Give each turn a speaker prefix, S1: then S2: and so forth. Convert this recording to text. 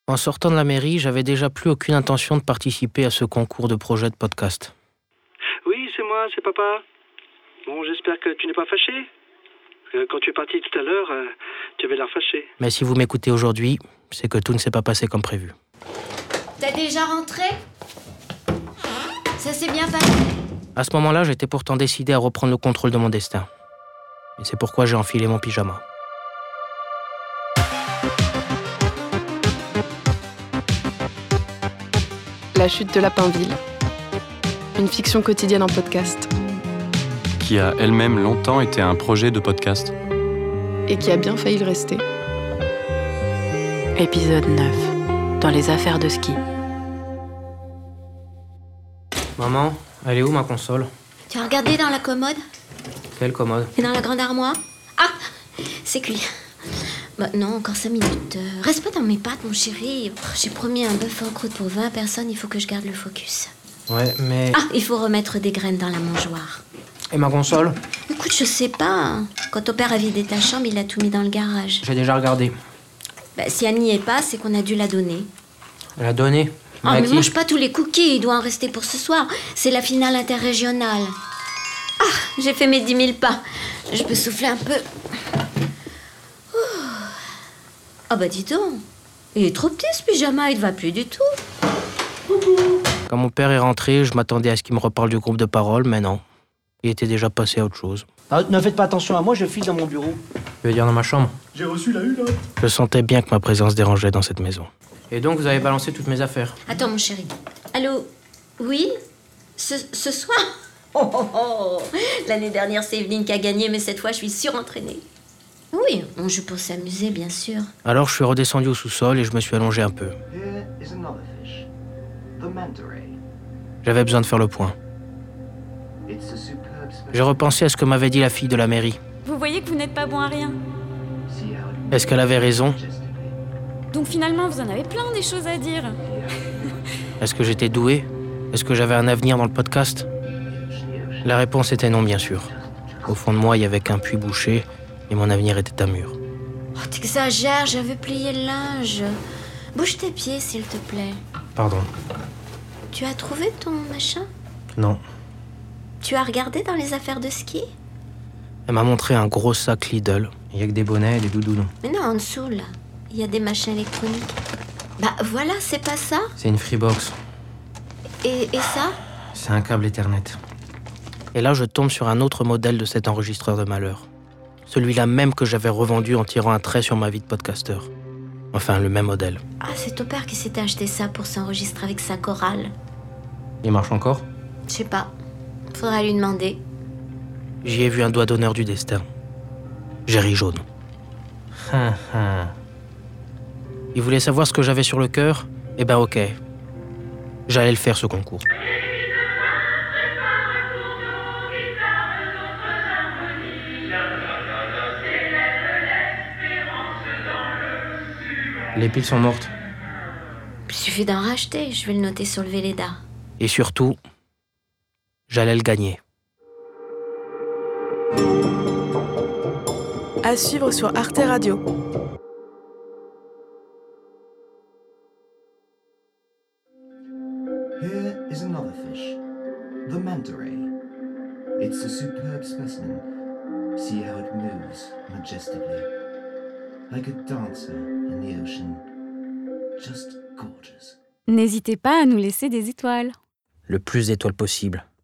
S1: En sortant de la mairie, j'avais déjà plus aucune intention de participer à ce concours de projet de podcast.
S2: Oui, c'est moi, c'est papa. Bon, j'espère que tu n'es pas fâché. Quand tu es parti tout à l'heure, tu avais l'air fâché.
S1: Mais si vous m'écoutez aujourd'hui, c'est que tout ne s'est pas passé comme prévu.
S3: T'es déjà rentré ? Ça s'est bien passé ?
S1: À ce moment-là, j'étais pourtant décidé à reprendre le contrôle de mon destin. Et c'est pourquoi j'ai enfilé mon pyjama.
S4: La chute de Lapinville. Une fiction quotidienne en podcast.
S5: Qui a elle-même longtemps été un projet de podcast.
S4: Et qui a bien failli le rester.
S6: Épisode 9. Dans les affaires de ski.
S1: Maman, elle est où ma console ?
S3: Tu as regardé dans la commode ?
S1: Quelle commode ?
S3: Et dans la grande armoire ? Ah, c'est cuit. Bah non, encore 5 minutes. Reste pas dans mes pattes, mon chéri. J'ai promis un bœuf en croûte pour 20 personnes, il faut que je garde le focus.
S1: Ouais, mais...
S3: Ah, il faut remettre des graines dans la mangeoire.
S1: Et ma console ?
S3: Écoute, je sais pas. Quand ton père a vidé ta chambre, il a tout mis dans le garage.
S1: J'ai déjà regardé.
S3: Bah, si elle n'y est pas, c'est qu'on a dû la donner.
S1: Elle a donné.
S3: Ah, mais mange pas tous les cookies, il doit en rester pour ce soir. C'est la finale interrégionale. Ah, j'ai fait mes 10 000 pas. Je peux souffler un peu. Ah bah dis donc, il est trop petit ce pyjama, il ne va plus du tout.
S1: Quand mon père est rentré, je m'attendais à ce qu'il me reparle du groupe de parole, mais non. Il était déjà passé à autre chose.
S7: Ah, ne faites pas attention à moi, je file dans mon bureau.
S1: Je veux dire dans ma chambre.
S7: J'ai reçu la hulotte.
S1: Je sentais bien que ma présence dérangeait dans cette maison. Et donc vous avez balancé toutes mes affaires.
S3: Attends mon chéri. Allô ? Oui ? Ce soir ? Oh. L'année dernière c'est Evelyne qui a gagné, mais cette fois je suis surentraînée. Oui, on joue pour s'amuser, bien sûr.
S1: Alors je suis redescendu au sous-sol et je me suis allongé un peu. J'avais besoin de faire le point. J'ai repensé à ce que m'avait dit la fille de la mairie.
S8: Vous voyez que vous n'êtes pas bon à rien.
S1: Est-ce qu'elle avait raison ?
S8: Donc finalement, vous en avez plein des choses à dire.
S1: Est-ce que j'étais doué ? Est-ce que j'avais un avenir dans le podcast ? La réponse était non, bien sûr. Au fond de moi, il y avait qu'un puits bouché et mon avenir était à mur.
S3: Oh, t'exagères, j'avais plié le linge. Bouge tes pieds, s'il te plaît.
S1: Pardon.
S3: Tu as trouvé ton machin ?
S1: Non.
S3: Tu as regardé dans les affaires de ski ?
S1: Elle m'a montré un gros sac Lidl. Il y a que des bonnets et des doudounes.
S3: Mais non, en dessous, là. Il y a des machins électroniques. Bah voilà, c'est pas ça ?
S1: C'est une Freebox.
S3: Et ça ?
S1: C'est un câble Ethernet. Et là, je tombe sur un autre modèle de cet enregistreur de malheur. Celui-là même que j'avais revendu en tirant un trait sur ma vie de podcasteur. Enfin, le même modèle.
S3: Ah, c'est ton père qui s'était acheté ça pour s'enregistrer avec sa chorale.
S1: Il marche encore ?
S3: Je sais pas. Faudra lui demander.
S1: J'y ai vu un doigt d'honneur du destin. J'ai ri jaune. Il voulait savoir ce que j'avais sur le cœur ? Eh ben ok. J'allais le faire, ce concours. Les piles sont mortes.
S3: Il suffit d'en racheter, je vais le noter sur le Véleda.
S1: Et surtout, j'allais le gagner.
S4: À suivre sur Arte Radio.
S9: Here is another fish, the manta ray. It's a superb specimen. See how it moves majestically, like a dancer in the ocean. Just gorgeous.
S8: N'hésitez pas à nous laisser des étoiles.
S1: Le plus d'étoiles possible.